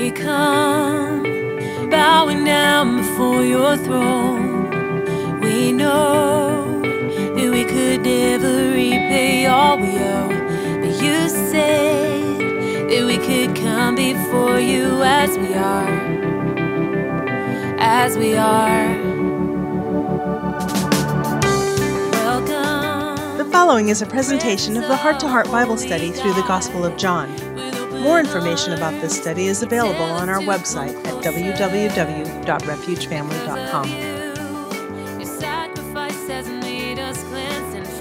We come bowing down before your throne. We know that we could never repay all we owe, but you said that we could come before you as we are, as we are. Welcome. The following is a presentation of the Heart to Heart Bible Study through the Gospel of John. More information about this study is available on our website at www.refugefamily.com. Your sacrifice has made us cleansed and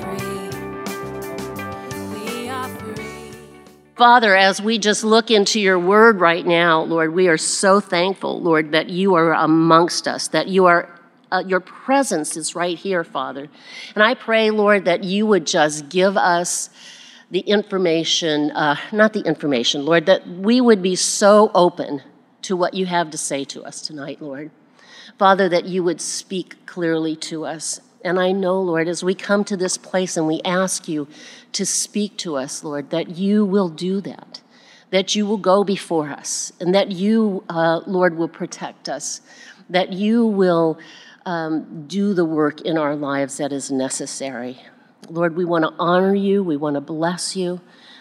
free. We are free. Father, as we just look into your word right now, Lord, we are so thankful, Lord, that you are amongst us, that you are your presence is right here, Father. And I pray, Lord, that you would just give us the information, not the information, Lord, that we would be so open to what you have to say to us tonight, Lord. Father, that you would speak clearly to us. And I know, Lord, as we come to this place and we ask you to speak to us, Lord, that you will do that you will go before us, and that you, Lord, will protect us, that you will do the work in our lives that is necessary. Lord, we want to honor you, we want to bless you,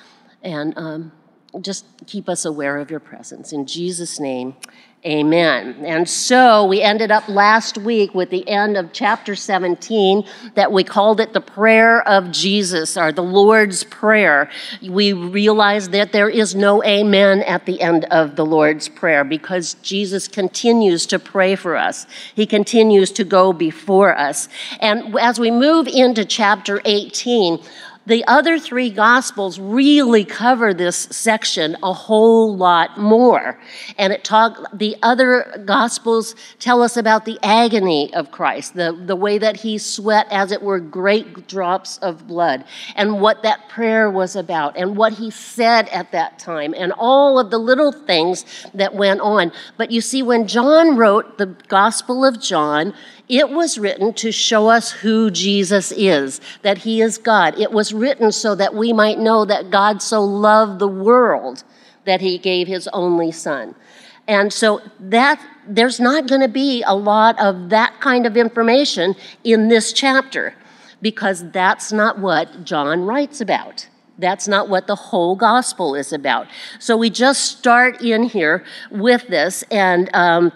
and just keep us aware of your presence. In Jesus' name, amen. And so we ended up last week with the end of chapter 17 that we called it the prayer of Jesus, or the Lord's Prayer. We realized that there is no amen at the end of the Lord's Prayer because Jesus continues to pray for us. He continues to go before us. And as we move into chapter 18, the other three Gospels really cover this section a whole lot more. And the other Gospels tell us about the agony of Christ, the way that he sweat, as it were, great drops of blood, and what that prayer was about, and what he said at that time, and all of the little things that went on. But you see, when John wrote the Gospel of John, it was written to show us who Jesus is, that he is God. It was written so that we might know that God so loved the world that he gave his only son. And so there's not going to be a lot of that kind of information in this chapter, because that's not what John writes about. That's not what the whole gospel is about. So we just start in here with this, and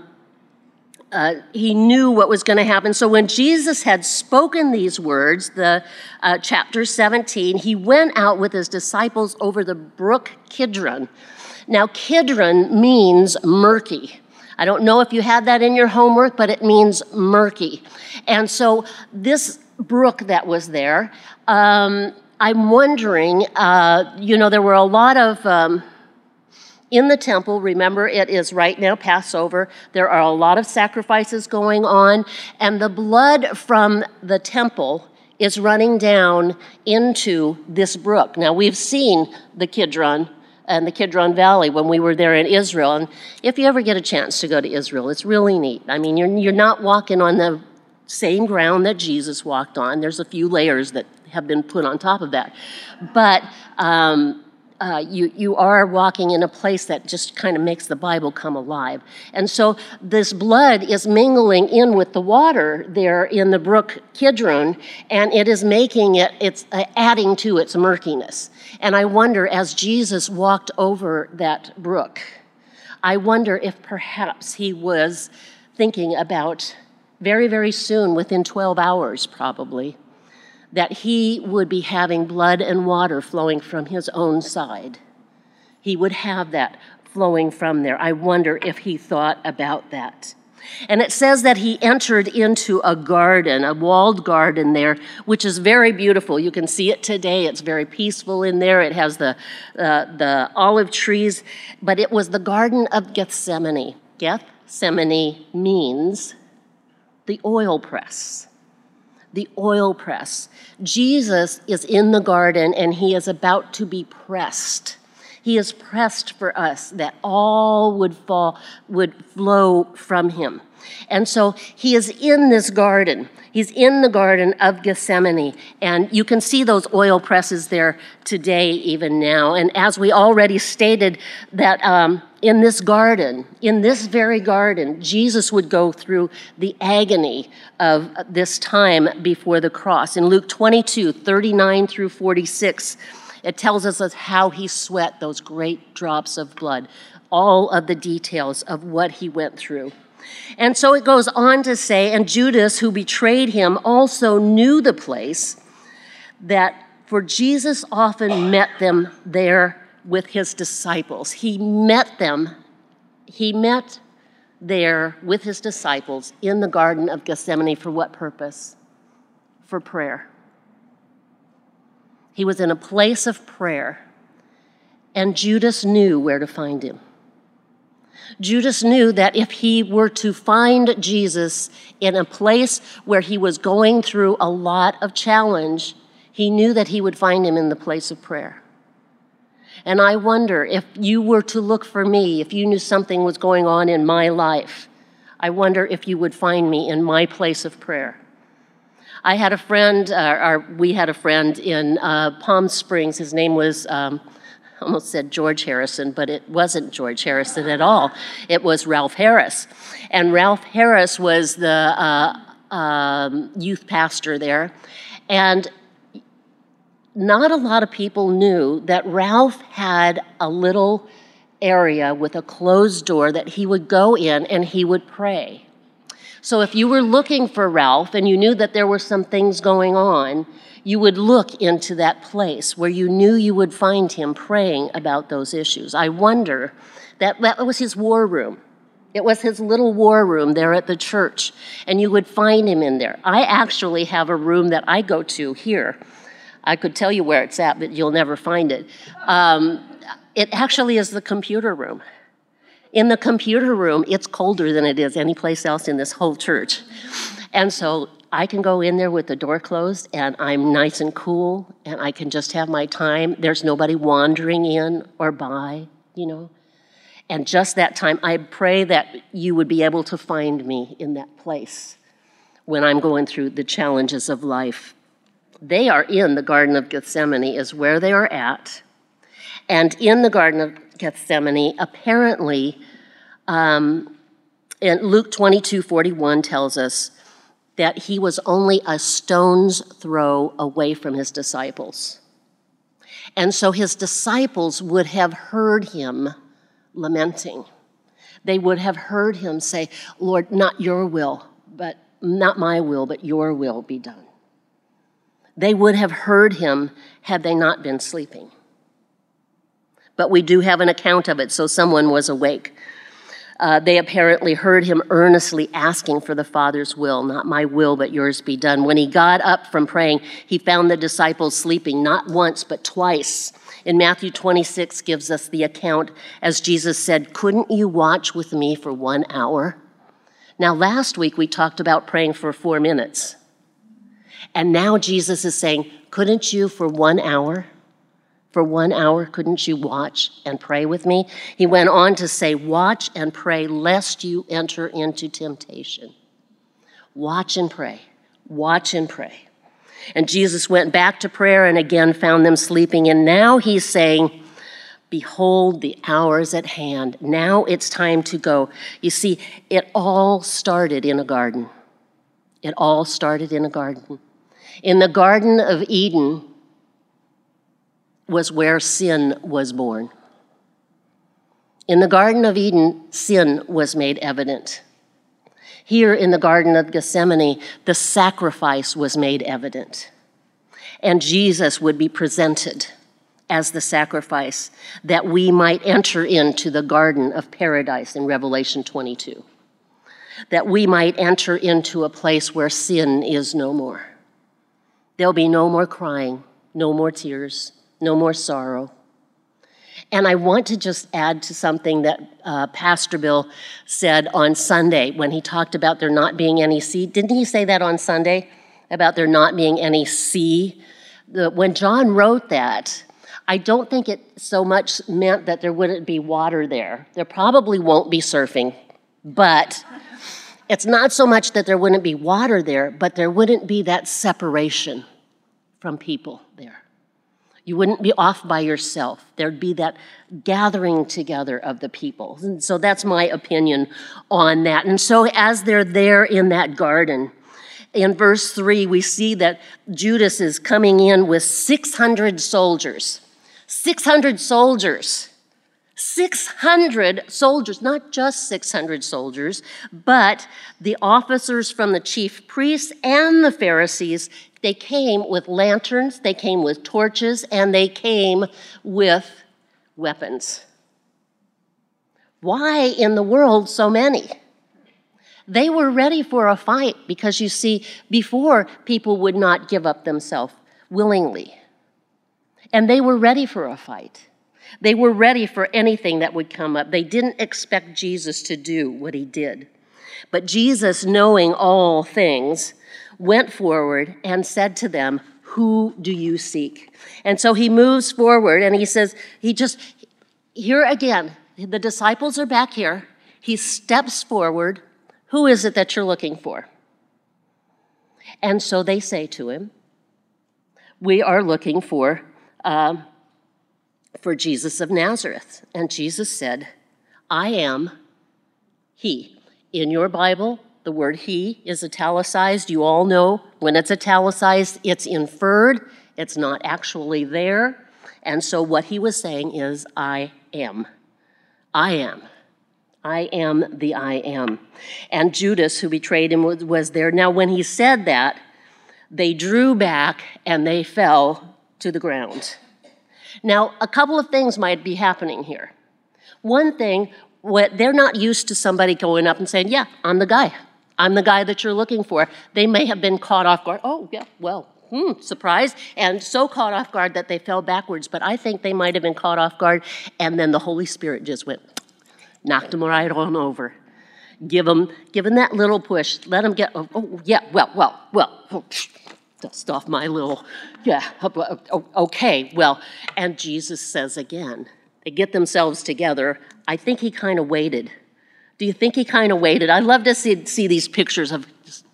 he knew what was going to happen. So when Jesus had spoken these words, chapter 17, he went out with his disciples over the brook Kidron. Now, Kidron means murky. I don't know if you had that in your homework, but it means murky. And so this brook that was there, I'm wondering, there were a lot of... in the temple, remember, it is right now Passover. There are a lot of sacrifices going on, and the blood from the temple is running down into this brook. Now, we've seen the Kidron and the Kidron Valley when we were there in Israel, and if you ever get a chance to go to Israel, it's really neat. I mean, you're not walking on the same ground that Jesus walked on. There's a few layers that have been put on top of that. But you are walking in a place that just kind of makes the Bible come alive. And so this blood is mingling in with the water there in the brook Kidron, and it is it's adding to its murkiness. And I wonder, as Jesus walked over that brook, I wonder if perhaps he was thinking about very, very soon, within 12 hours probably, that he would be having blood and water flowing from his own side. He would have that flowing from there. I wonder if he thought about that. And it says that he entered into a garden, a walled garden there, which is very beautiful. You can see it today. It's very peaceful in there. It has the olive trees, but it was the Garden of Gethsemane. Gethsemane means the oil press. The oil press. Jesus is in the garden and he is about to be pressed. He is pressed for us, that all would flow from him. And so he is in this garden. He's in the Garden of Gethsemane, and you can see those oil presses there today, even now. And as we already stated, that in this garden, in this very garden, Jesus would go through the agony of this time before the cross. In Luke 22, 39 through 46, it tells us how he sweat those great drops of blood, all of the details of what he went through. And so it goes on to say, and Judas, who betrayed him, also knew the place, that for Jesus often met them there with his disciples. He met there with his disciples in the Garden of Gethsemane for what purpose? For prayer. He was in a place of prayer, and Judas knew where to find him. Judas knew that if he were to find Jesus in a place where he was going through a lot of challenge, he knew that he would find him in the place of prayer. And I wonder, if you were to look for me, if you knew something was going on in my life, I wonder if you would find me in my place of prayer. I had a friend, we had a friend in Palm Springs. His name was almost said George Harrison, but it wasn't George Harrison at all. It was Ralph Harris. And Ralph Harris was the youth pastor there. And not a lot of people knew that Ralph had a little area with a closed door that he would go in and he would pray. So if you were looking for Ralph and you knew that there were some things going on, you would look into that place where you knew you would find him praying about those issues. I wonder, that was his war room. It was his little war room there at the church, and you would find him in there. I actually have a room that I go to here. I could tell you where it's at, but you'll never find it. It actually is the computer room. In the computer room, it's colder than it is any place else in this whole church. And so I can go in there with the door closed, and I'm nice and cool, and I can just have my time. There's nobody wandering in or by, you know. And just that time, I pray that you would be able to find me in that place when I'm going through the challenges of life. They are in the Garden of Gethsemane is where they are at. And in the Garden of Gethsemane, apparently, in Luke 22:41 tells us that he was only a stone's throw away from his disciples. And so his disciples would have heard him lamenting. They would have heard him say, Lord, not your will, but not my will, but your will be done. They would have heard him had they not been sleeping. But we do have an account of it, so someone was awake. They apparently heard him earnestly asking for the Father's will, not my will, but yours be done. When he got up from praying, he found the disciples sleeping, not once, but twice. In Matthew 26 gives us the account, as Jesus said, couldn't you watch with me for 1 hour? Now, last week we talked about praying for 4 minutes. And now Jesus is saying, couldn't you for 1 hour? For 1 hour, couldn't you watch and pray with me? He went on to say, watch and pray lest you enter into temptation. Watch and pray. Watch and pray. And Jesus went back to prayer and again found them sleeping. And now he's saying, behold, the hour is at hand. Now it's time to go. You see, it all started in a garden. It all started in a garden. In the Garden of Eden was where sin was born. In the Garden of Eden, sin was made evident. Here in the Garden of Gethsemane, the sacrifice was made evident. And Jesus would be presented as the sacrifice that we might enter into the Garden of Paradise in Revelation 22. That we might enter into a place where sin is no more. There'll be no more crying, no more tears, no more sorrow. And I want to just add to something that Pastor Bill said on Sunday when he talked about there not being any sea. Didn't he say that on Sunday? About there not being any sea? When John wrote that, I don't think it so much meant that there wouldn't be water there. There probably won't be surfing, but it's not so much that there wouldn't be water there, but there wouldn't be that separation from people there. You wouldn't be off by yourself. There'd be that gathering together of the people. And so that's my opinion on that. And so as they're there in that garden, in verse 3, we see that Judas is coming in with 600 soldiers. 600 soldiers. 600 soldiers, not just 600 soldiers, but the officers from the chief priests and the Pharisees. They came with lanterns, they came with torches, and they came with weapons. Why in the world so many? They were ready for a fight because, you see, before people would not give up themselves willingly. And they were ready for a fight. They were ready for anything that would come up. They didn't expect Jesus to do what he did. But Jesus, knowing all things, went forward and said to them, "Who do you seek?" And so he moves forward and he says, here again, the disciples are back here. He steps forward. "Who is it that you're looking for?" And so they say to him, "We are looking for Jesus of Nazareth." And Jesus said, "I am he." In your Bible, the word he is italicized. You all know when it's italicized, it's inferred. It's not actually there. And so what he was saying is, I am. I am. I am the I am. And Judas, who betrayed him, was there. Now, when he said that, they drew back and they fell to the ground. Now, a couple of things might be happening here. One thing, they're not used to somebody going up and saying, "Yeah, I'm the guy. I'm the guy that you're looking for." They may have been caught off guard. "Oh, yeah, well, surprise," and so caught off guard that they fell backwards. But I think they might have been caught off guard, and then the Holy Spirit just knocked them right on over. Give them that little push. Let them get, dust off my little, okay, well. And Jesus says again, they get themselves together. I think he kind of waited. Do you think he kind of waited? I love to see these pictures of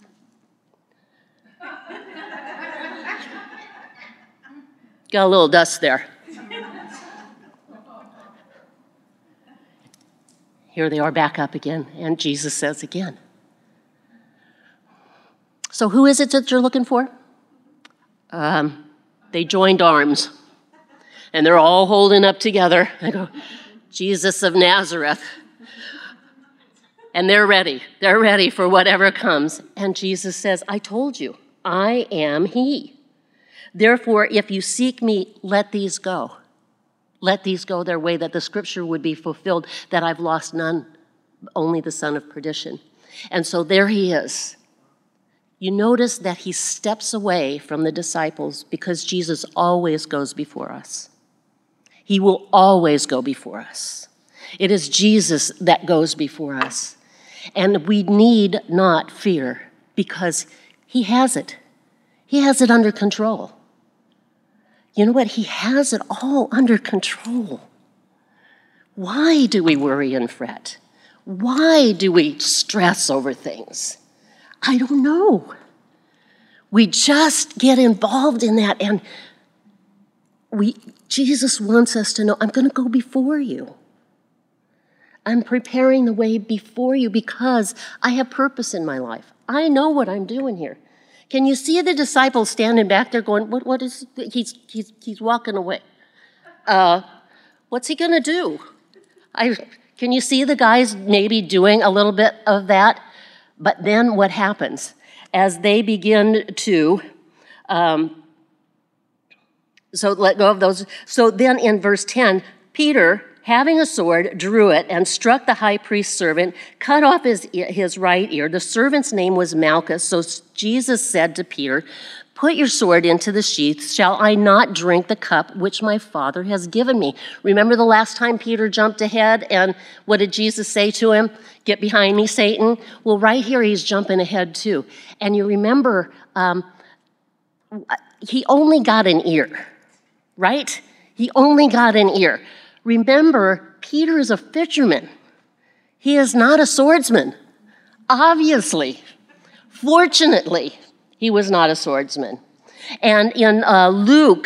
got a little dust there. Here they are back up again, and Jesus says again. "So who is it that you're looking for?" They joined arms, and they're all holding up together. They go, "Jesus of Nazareth." And they're ready. They're ready for whatever comes. And Jesus says, "I told you, I am he. Therefore, if you seek me, let these go. Let these go their way, that the scripture would be fulfilled, that I've lost none, only the son of perdition." And so there he is. You notice that he steps away from the disciples because Jesus always goes before us. He will always go before us. It is Jesus that goes before us. And we need not fear because he has it. He has it under control. You know what? He has it all under control. Why do we worry and fret? Why do we stress over things? I don't know. We just get involved in that, and Jesus wants us to know, I'm going to go before you. I'm preparing the way before you because I have purpose in my life. I know what I'm doing here. Can you see the disciples standing back there going, what is, he's walking away. What's he going to do? Can you see the guys maybe doing a little bit of that? But then what happens? As they begin to, so let go of those. So then in verse 10, Peter, having a sword, drew it and struck the high priest's servant, cut off his right ear. The servant's name was Malchus. So Jesus said to Peter, "Put your sword into the sheath. Shall I not drink the cup which my Father has given me?" Remember the last time Peter jumped ahead, and what did Jesus say to him? "Get behind me, Satan." Well, right here he's jumping ahead too. And you remember, he only got an ear, right? He only got an ear. Remember, Peter is a fisherman. He is not a swordsman. Obviously, fortunately, he was not a swordsman. And in Luke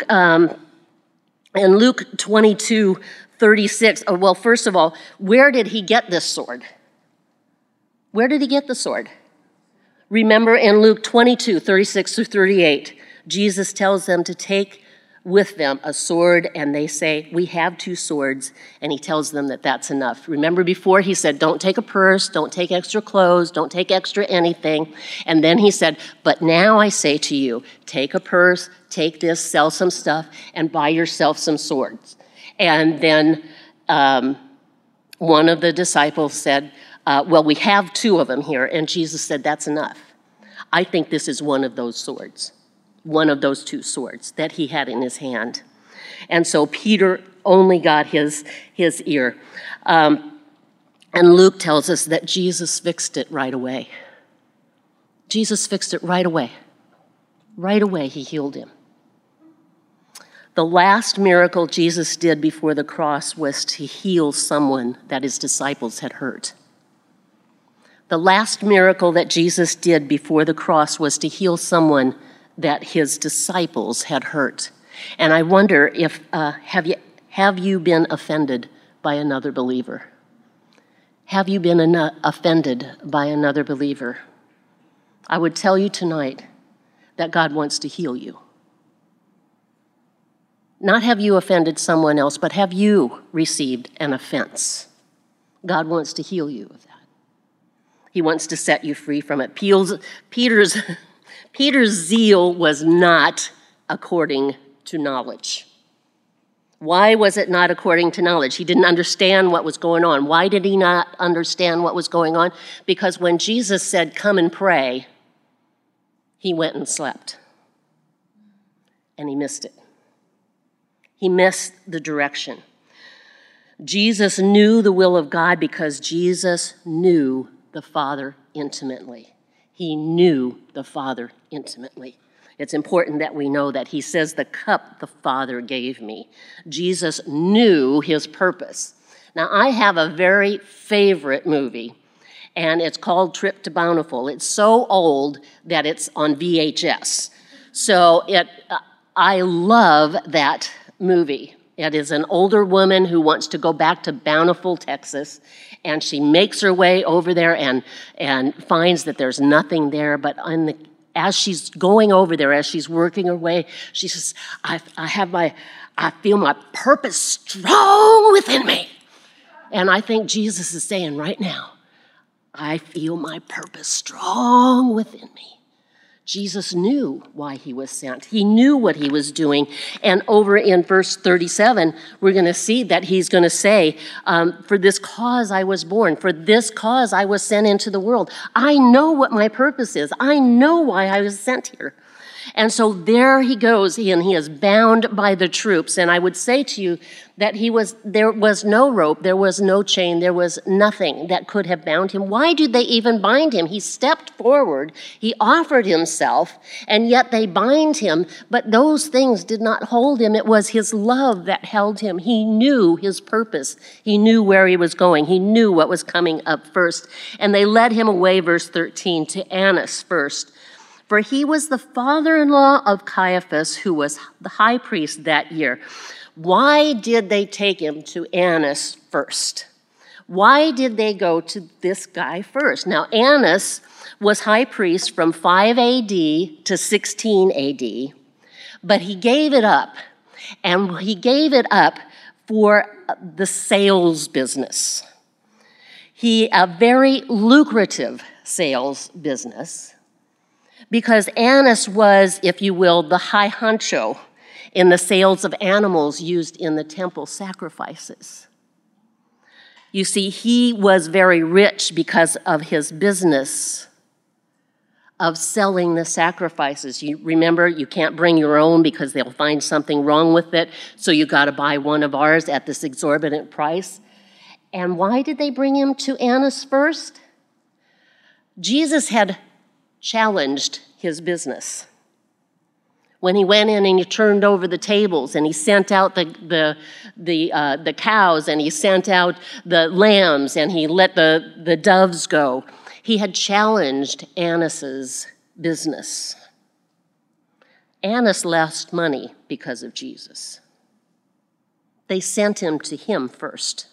22:36, well, first of all, where did he get this sword? Where did he get the sword? Remember in Luke 22:36-38, Jesus tells them to take with them a sword, and they say, we have 2 swords, and he tells them that that's enough. Remember before he said, don't take a purse, don't take extra clothes, don't take extra anything. And then he said, but now I say to you, take a purse, take this, sell some stuff, and buy yourself some swords. And then one of the disciples said, well, we have 2 of them here. And Jesus said, that's enough. I think this is one of those swords, one of those 2 swords that he had in his hand. And so Peter only got his ear. And Luke tells us that Jesus fixed it right away. Jesus fixed it right away. Right away, he healed him. The last miracle Jesus did before the cross was to heal someone that his disciples had hurt. The last miracle that Jesus did before the cross was to heal someone that his disciples had hurt. And I wonder if, have you been offended by another believer? Have you been offended by another believer? I would tell you tonight that God wants to heal you. Not have you offended someone else, but have you received an offense? God wants to heal you of that. He wants to set you free from it. Peter's zeal was not according to knowledge. Why was it not according to knowledge? He didn't understand what was going on. Why did he not understand what was going on? Because when Jesus said, come and pray, he went and slept. And he missed it. He missed the direction. Jesus knew the will of God because Jesus knew the Father intimately. He knew the Father intimately. It's important that we know that. He says, the cup the Father gave me. Jesus knew his purpose. Now, I have a very favorite movie, and it's called Trip to Bountiful. It's so old that it's on VHS. So I love that movie. It is an older woman who wants to go back to Bountiful, Texas, and she makes her way over there and finds that there's nothing there. But as she's going over there, as she's working her way, she says, I feel my purpose strong within me. And I think Jesus is saying right now, I feel my purpose strong within me. Jesus knew why he was sent. He knew what he was doing. And over in verse 37, we're going to see that he's going to say, for this cause I was born. For this cause I was sent into the world. I know what my purpose is. I know why I was sent here. And so there he goes, and he is bound by the troops. And I would say to you that there was no rope, there was no chain, there was nothing that could have bound him. Why did they even bind him? He stepped forward, he offered himself, and yet they bind him. But those things did not hold him. It was his love that held him. He knew his purpose. He knew where he was going. He knew what was coming up first. And they led him away, verse 13, to Annas first. For he was the father-in-law of Caiaphas, who was the high priest that year. Why did they take him to Annas first? Why did they go to this guy first? Now, Annas was high priest from 5 AD to 16 AD, but he gave it up. And he gave it up for the sales business. A very lucrative sales business. Because Annas was, if you will, the high honcho in the sales of animals used in the temple sacrifices. You see, he was very rich because of his business of selling the sacrifices. You remember, you can't bring your own because they'll find something wrong with it, so you got to buy one of ours at this exorbitant price. And why did they bring him to Annas first? Jesus had challenged his business. When he went in and he turned over the tables and he sent out the cows and he sent out the lambs and he let the doves go, he had challenged Annas' business. Annas lost money because of Jesus. They sent him to him first.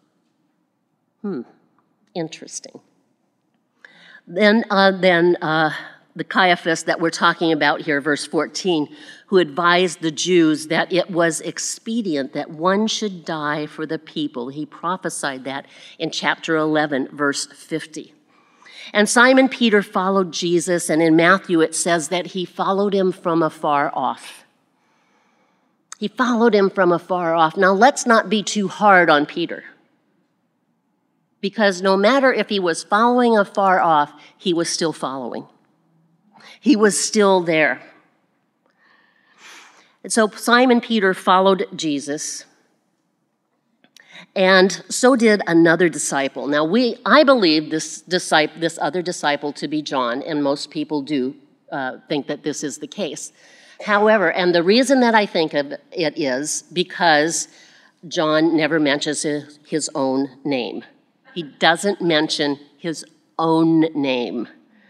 Interesting. Then the Caiaphas that we're talking about here, verse 14, who advised the Jews that it was expedient that one should die for the people. He prophesied that in chapter 11, verse 50. And Simon Peter followed Jesus, and in Matthew it says that he followed him from afar off. He followed him from afar off. Now let's not be too hard on Peter, because no matter if he was following afar off, he was still following. He was still there. And so Simon Peter followed Jesus, and so did another disciple. Now, I believe this other disciple to be John, and most people do think that this is the case. However, and the reason that I think of it is because John never mentions his own name. He doesn't mention his own name.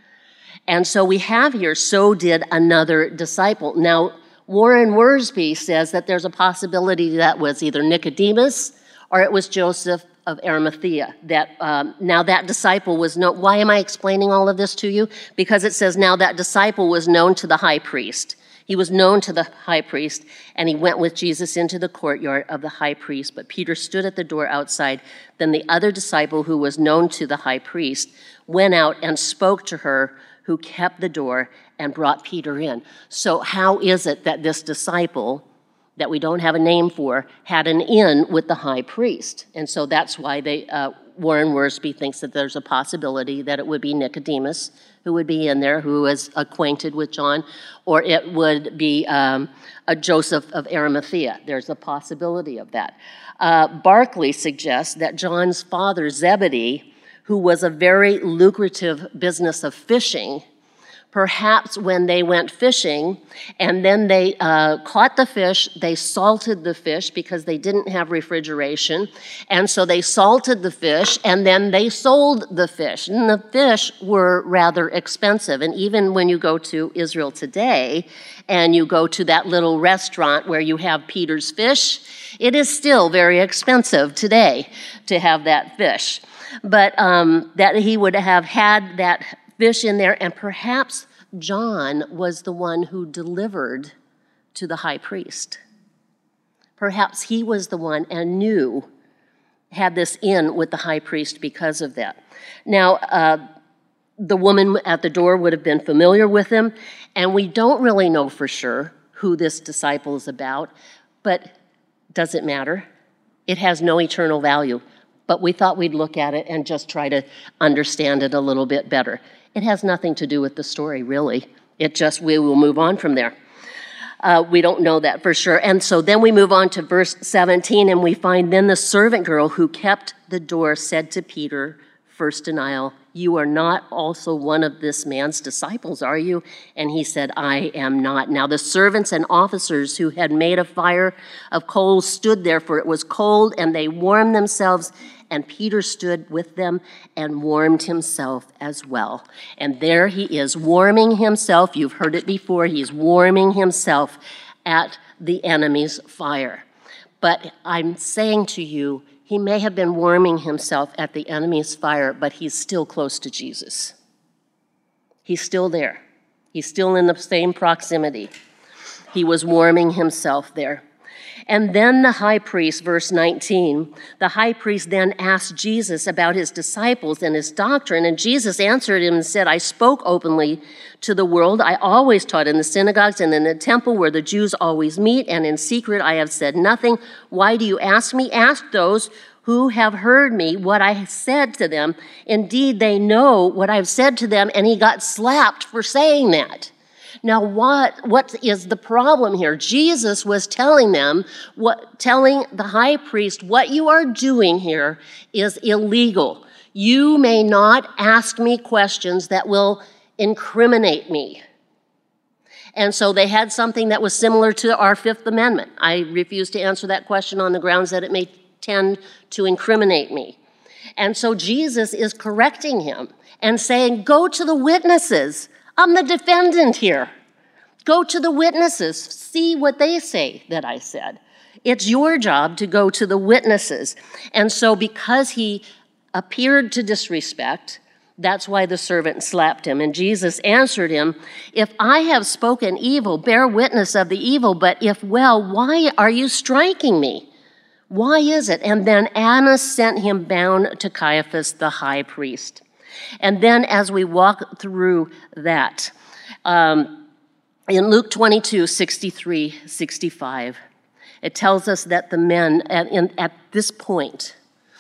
And so we have here, so did another disciple. Now, Warren Wiersbe says that there's a possibility that was either Nicodemus or it was Joseph of Arimathea. Now that disciple was known. Why am I explaining all of this to you? Because it says, now that disciple was known to the high priest. He was known to the high priest, and he went with Jesus into the courtyard of the high priest. But Peter stood at the door outside. Then the other disciple, who was known to the high priest, went out and spoke to her, who kept the door, and brought Peter in. So how is it that this disciple, that we don't have a name for, had an in with the high priest? And so that's why Warren Wiersbe thinks that there's a possibility that it would be Nicodemus who would be in there, who is acquainted with John, or it would be a Joseph of Arimathea. There's a possibility of that. Barclay suggests that John's father, Zebedee, who was a very lucrative business of fishing, perhaps when they went fishing and then they caught the fish, they salted the fish because they didn't have refrigeration. And so they salted the fish and then they sold the fish. And the fish were rather expensive. And even when you go to Israel today and you go to that little restaurant where you have Peter's fish, it is still very expensive today to have that fish. But that he would have had that fish in there, and perhaps John was the one who delivered to the high priest. Perhaps he was the one and had this in with the high priest because of that. Now, the woman at the door would have been familiar with him, and we don't really know for sure who this disciple is about, but does it matter? It has no eternal value. But we thought we'd look at it and just try to understand it a little bit better. It has nothing to do with the story, really. We will move on from there. We don't know that for sure. And so then we move on to verse 17, and we find, then the servant girl who kept the door said to Peter, first denial, you are not also one of this man's disciples, are you? And he said, I am not. Now the servants and officers who had made a fire of coals stood there, for it was cold, and they warmed themselves. And Peter stood with them and warmed himself as well. And there he is, warming himself. You've heard it before. He's warming himself at the enemy's fire. But I'm saying to you, he may have been warming himself at the enemy's fire, but he's still close to Jesus. He's still there. He's still in the same proximity. He was warming himself there. And then the high priest, verse 19, the high priest then asked Jesus about his disciples and his doctrine, and Jesus answered him and said, I spoke openly to the world. I always taught in the synagogues and in the temple where the Jews always meet, and in secret I have said nothing. Why do you ask me? Ask those who have heard me what I said to them. Indeed, they know what I've said to them, and he got slapped for saying that. Now, what is the problem here? Jesus was telling the high priest, what you are doing here is illegal. You may not ask me questions that will incriminate me. And so they had something that was similar to our Fifth Amendment. I refuse to answer that question on the grounds that it may tend to incriminate me. And so Jesus is correcting him and saying, go to the witnesses. I'm the defendant here. Go to the witnesses. See what they say that I said. It's your job to go to the witnesses. And so because he appeared to disrespect, that's why the servant slapped him. And Jesus answered him, if I have spoken evil, bear witness of the evil, but if well, why are you striking me? Why is it? And then Annas sent him bound to Caiaphas, the high priest. And then as we walk through that, in Luke 22, 63, 65, it tells us that the men at this point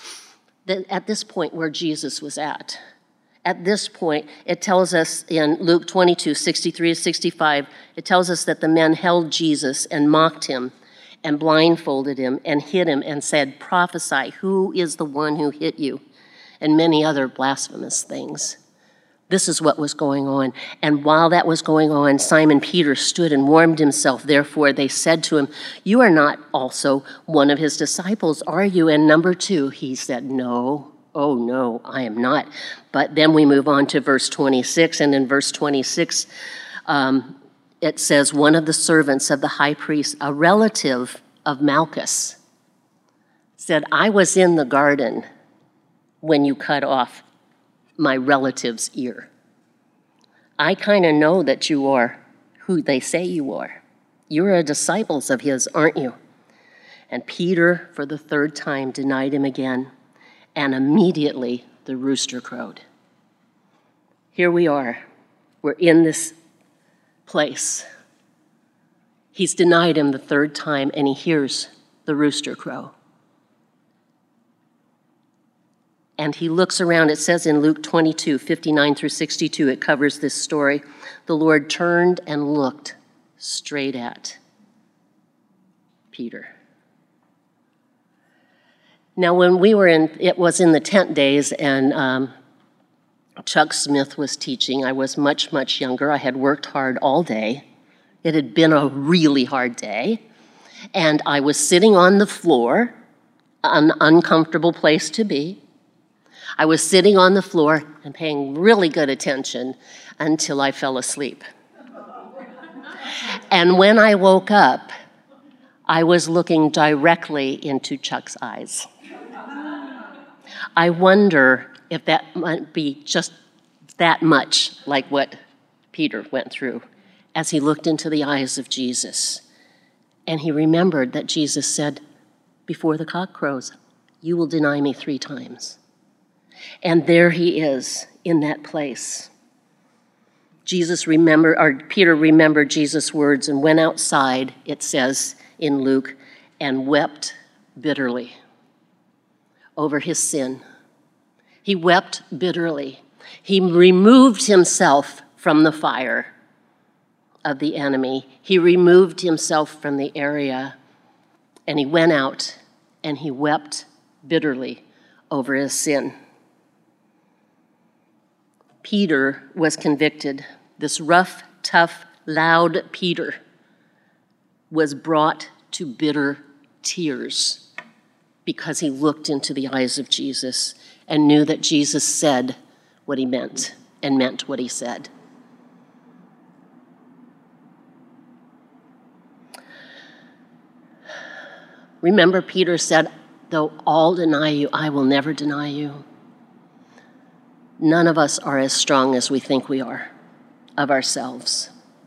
where Jesus was at this point, it tells us in Luke 22, 63 to 65, it tells us that the men held Jesus and mocked him and blindfolded him and hit him and said, prophesy, who is the one who hit you? And many other blasphemous things. This is what was going on. And while that was going on, Simon Peter stood and warmed himself. Therefore, they said to him, you are not also one of his disciples, are you? And number 2, he said, no. Oh, no, I am not. But then we move on to verse 26. And in verse 26, it says, one of the servants of the high priest, a relative of Malchus, said, I was in the garden when you cut off my relative's ear. I kind of know that you are who they say you are. You're a disciples of his, aren't you? And Peter, for the 3rd time, denied him again, and immediately the rooster crowed. Here we are. We're in this place. He's denied him the 3rd time, and he hears the rooster crow. And he looks around. It says in Luke 22, 59 through 62, it covers this story. The Lord turned and looked straight at Peter. Now, when we were it was in the tent days, and Chuck Smith was teaching. I was much, much younger. I had worked hard all day. It had been a really hard day. And I was sitting on the floor, an uncomfortable place to be. I was sitting on the floor and paying really good attention until I fell asleep. And when I woke up, I was looking directly into Chuck's eyes. I wonder if that might be just that much like what Peter went through as he looked into the eyes of Jesus. And he remembered that Jesus said, before the cock crows, you will deny me 3 times. And there he is in that place. Peter remembered Jesus' words and went outside, it says in Luke, and wept bitterly over his sin. He wept bitterly. He removed himself from the fire of the enemy. He removed himself from the area, and he went out and he wept bitterly over his sin. Peter was convicted. This rough, tough, loud Peter was brought to bitter tears because he looked into the eyes of Jesus and knew that Jesus said what he meant and meant what he said. Remember, Peter said, though all deny you, I will never deny you. None of us are as strong as we think we are of ourselves.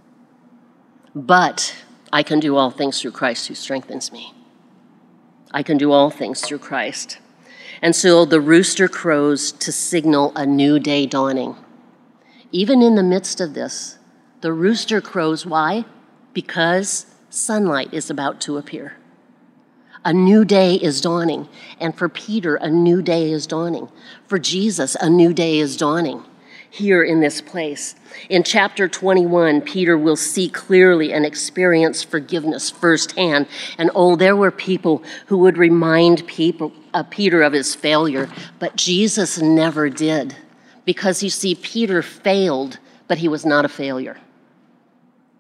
But I can do all things through Christ who strengthens me. I can do all things through Christ. And so the rooster crows to signal a new day dawning. Even in the midst of this, the rooster crows. Why? Because sunlight is about to appear. A new day is dawning. And for Peter, a new day is dawning. For Jesus, a new day is dawning here in this place. In chapter 21, Peter will see clearly and experience forgiveness firsthand. And there were people who would remind Peter of his failure, but Jesus never did. Because you see, Peter failed, but he was not a failure.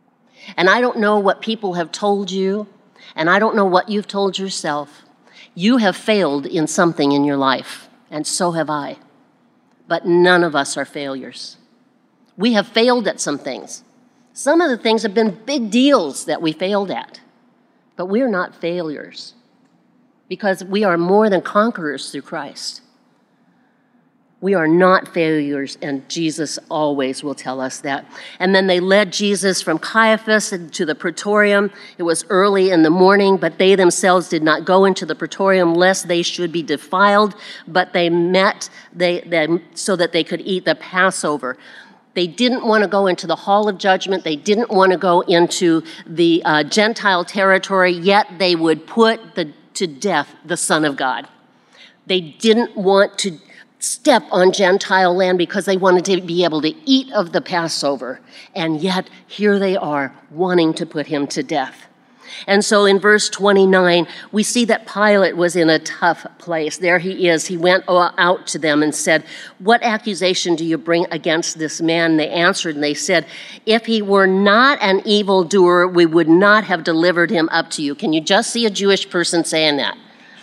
And I don't know what people have told you, and I don't know what you've told yourself. You have failed in something in your life, and so have I. But none of us are failures. We have failed at some things. Some of the things have been big deals that we failed at. But we're not failures because we are more than conquerors through Christ. We are not failures, and Jesus always will tell us that. And then they led Jesus from Caiaphas to the praetorium. It was early in the morning, but they themselves did not go into the praetorium lest they should be defiled, but they met so that they could eat the Passover. They didn't want to go into the hall of judgment. They didn't want to go into the Gentile territory, yet they would put to death the Son of God. They didn't want to step on Gentile land because they wanted to be able to eat of the Passover. And yet, here they are wanting to put him to death. And so in verse 29, we see that Pilate was in a tough place. There he is. He went out to them and said, "What accusation do you bring against this man?" They answered and they said, "If he were not an evildoer, we would not have delivered him up to you." Can you just see a Jewish person saying that?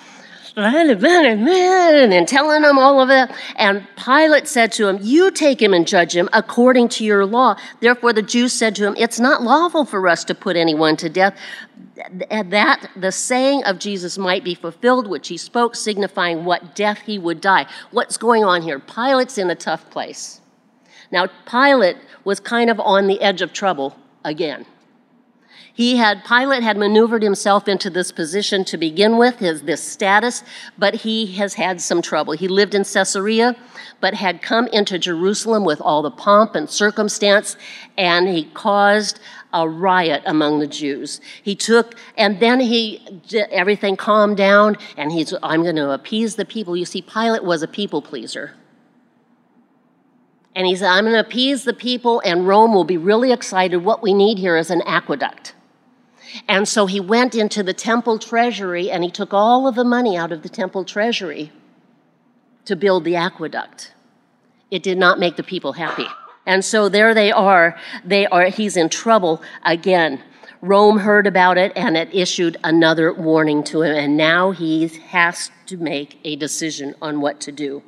And telling them all of that. And Pilate said to him, "You take him and judge him according to your law." Therefore the Jews said to him, "It's not lawful for us to put anyone to death," that the saying of Jesus might be fulfilled, which he spoke, signifying what death he would die. What's going on here? Pilate's in a tough place. Now, Pilate was kind of on the edge of trouble again. Pilate had maneuvered himself into this position to begin with, this status, but he has had some trouble. He lived in Caesarea, but had come into Jerusalem with all the pomp and circumstance, and he caused a riot among the Jews. Everything calmed down, and I'm going to appease the people. You see, Pilate was a people pleaser. And he said, "I'm going to appease the people, and Rome will be really excited. What we need here is an aqueduct." And so he went into the temple treasury and he took all of the money out of the temple treasury to build the aqueduct. It did not make the people happy. And so there they are. He's in trouble again. Rome heard about it and it issued another warning to him. And now he has to make a decision on what to do.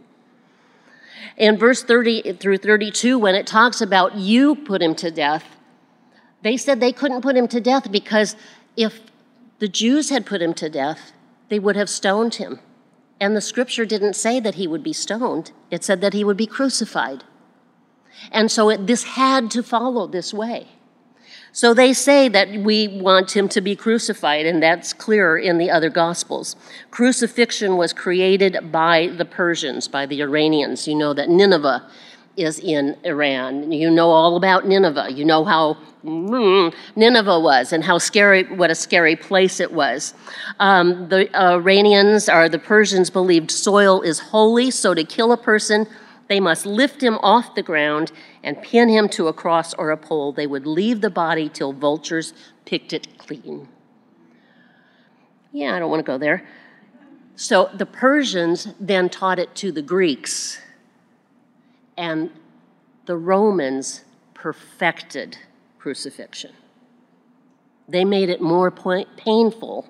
In verse 30 through 32, when it talks about "you put him to death," they said they couldn't put him to death because if the Jews had put him to death, they would have stoned him. And the scripture didn't say that he would be stoned. It said that he would be crucified. And so this had to follow this way. So they say that we want him to be crucified, and that's clearer in the other Gospels. Crucifixion was created by the Persians, by the Iranians. You know that Nineveh is in Iran. You know all about Nineveh. You know how Nineveh was and what a scary place it was. The Iranians or the Persians believed soil is holy, so to kill a person, they must lift him off the ground and pin him to a cross or a pole. They would leave the body till vultures picked it clean. Yeah, I don't want to go there. So the Persians then taught it to the Greeks, and the Romans perfected crucifixion. They made it more painful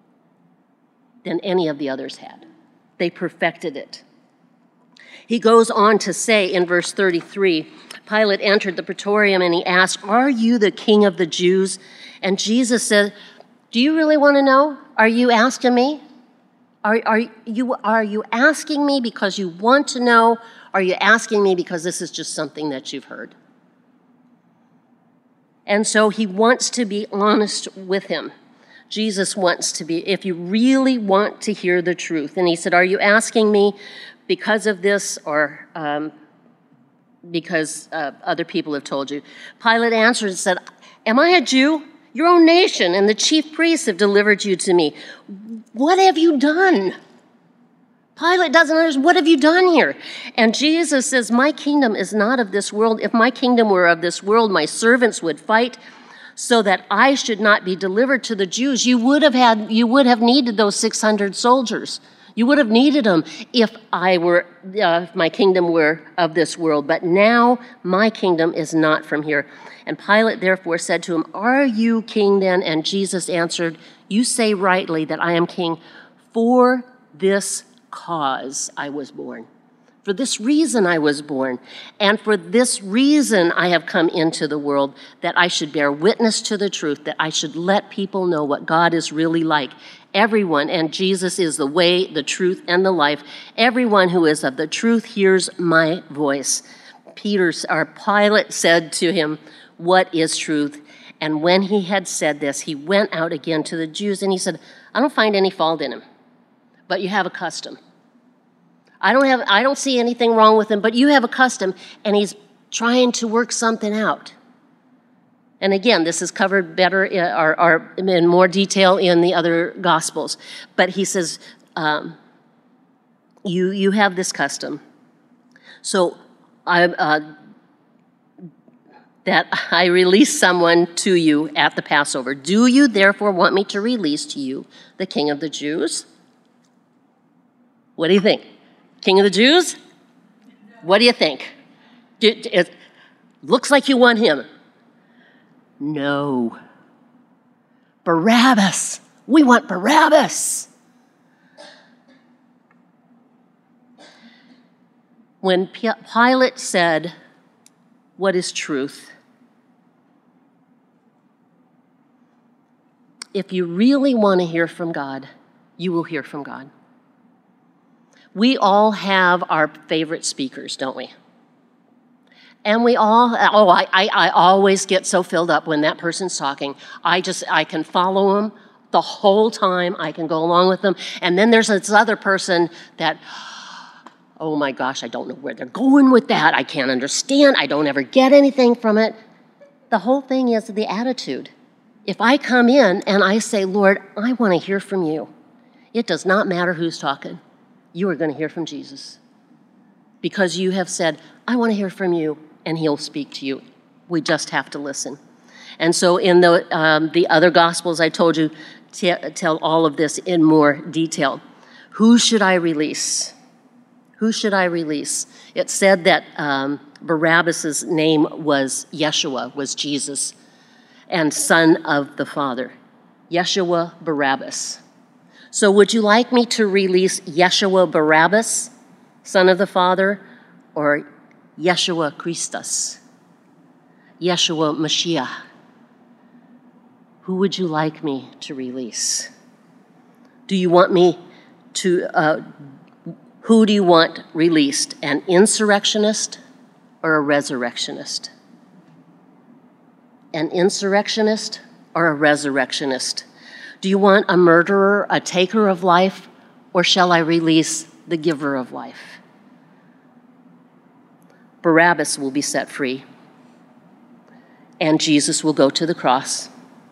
than any of the others had. They perfected it. He goes on to say in verse 33, Pilate entered the praetorium and he asked, "Are you the king of the Jews?" And Jesus said, "Do you really want to know? Are you asking me? Are you asking me because you want to know? Are you asking me because this is just something that you've heard?" And so he wants to be honest with him. Jesus wants to be, if you really want to hear the truth. And he said, "Are you asking me because of this or because other people have told you?" Pilate answered and said, "Am I a Jew? Your own nation and the chief priests have delivered you to me. What have you done?" Pilate doesn't understand, what have you done here? And Jesus says, "My kingdom is not of this world. If my kingdom were of this world, my servants would fight so that I should not be delivered to the Jews." You would have needed those 600 soldiers. You would have needed them if if my kingdom were of this world. But now my kingdom is not from here. And Pilate therefore said to him, Are you king then? And Jesus answered, You say rightly that I am king. For this cause I was born. For this reason I was born. And for this reason I have come into the world, that I should bear witness to the truth, that I should let people know what God is really like. Everyone, and Jesus is the way, the truth, and the life. Everyone who is of the truth hears my voice. Pilate said to him, What is truth? And when he had said this, he went out again to the Jews, and he said, I don't find any fault in him, but you have a custom. I don't see anything wrong with him, but you have a custom, and he's trying to work something out. And again, this is covered better or in more detail in the other Gospels. But he says, you have this custom. So that I release someone to you at the Passover. Do you therefore want me to release to you the King of the Jews? What do you think? King of the Jews? What do you think? It looks like you want him. No. Barabbas. We want Barabbas. When Pilate said, What is truth? If you really want to hear from God, you will hear from God. We all have our favorite speakers, don't we? And we all, I always get so filled up when that person's talking. I can follow them the whole time. I can go along with them. And then there's this other person that, oh my gosh, I don't know where they're going with that. I can't understand. I don't ever get anything from it. The whole thing is the attitude. If I come in and I say, Lord, I want to hear from you, it does not matter who's talking. You are going to hear from Jesus. Because you have said, I want to hear from you, and he'll speak to you. We just have to listen. And so in the other Gospels, I told you, tell all of this in more detail. Who should I release? Who should I release? It said that Barabbas' name was Yeshua, was Jesus, and son of the Father. Yeshua Barabbas. So would you like me to release Yeshua Barabbas, son of the Father, or Yeshua Christus, Yeshua Mashiach? Who would you like me to release? Do you want me to, who do you want released? An insurrectionist or a resurrectionist? An insurrectionist or a resurrectionist? Do you want a murderer, a taker of life, or shall I release the giver of life? Barabbas will be set free, and Jesus will go to the cross.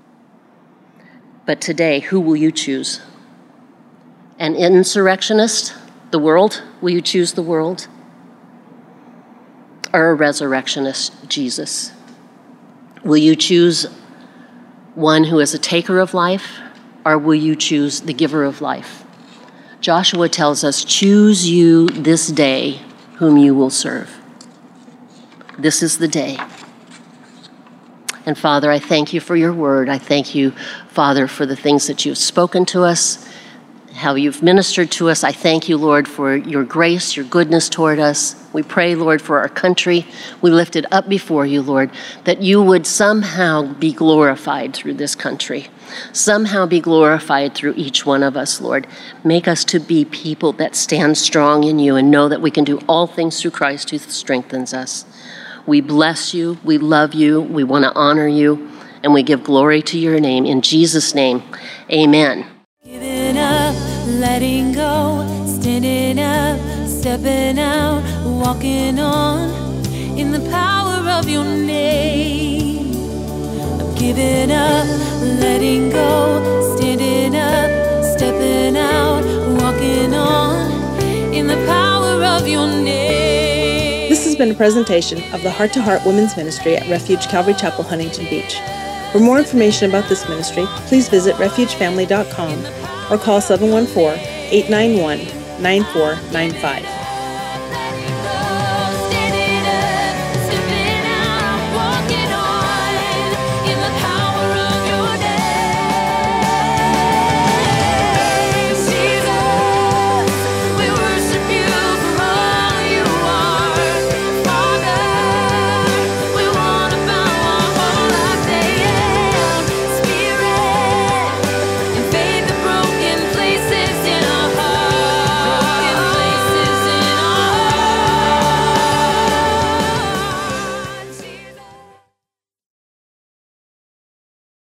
But today, who will you choose? An insurrectionist, the world? Will you choose the world? Or a resurrectionist, Jesus? Will you choose one who is a taker of life, or will you choose the giver of life? Joshua tells us, choose you this day whom you will serve. This is the day. And Father, I thank you for your word. I thank you, Father, for the things that you've spoken to us, how you've ministered to us. I thank you, Lord, for your grace, your goodness toward us. We pray, Lord, for our country. We lift it up before you, Lord, that you would somehow be glorified through this country, somehow be glorified through each one of us, Lord. Make us to be people that stand strong in you and know that we can do all things through Christ who strengthens us. We bless you, we love you, we want to honor you, and we give glory to your name. In Jesus' name, amen. Giving up, letting go, standing up, stepping out, walking on in the power of your name. I'm giving up, letting go, standing up, stepping out, walking on in the power of your name. This has been a presentation of the Heart to Heart Women's Ministry at Refuge Calvary Chapel, Huntington Beach. For more information about this ministry, please visit refugefamily.com or call 891 9495.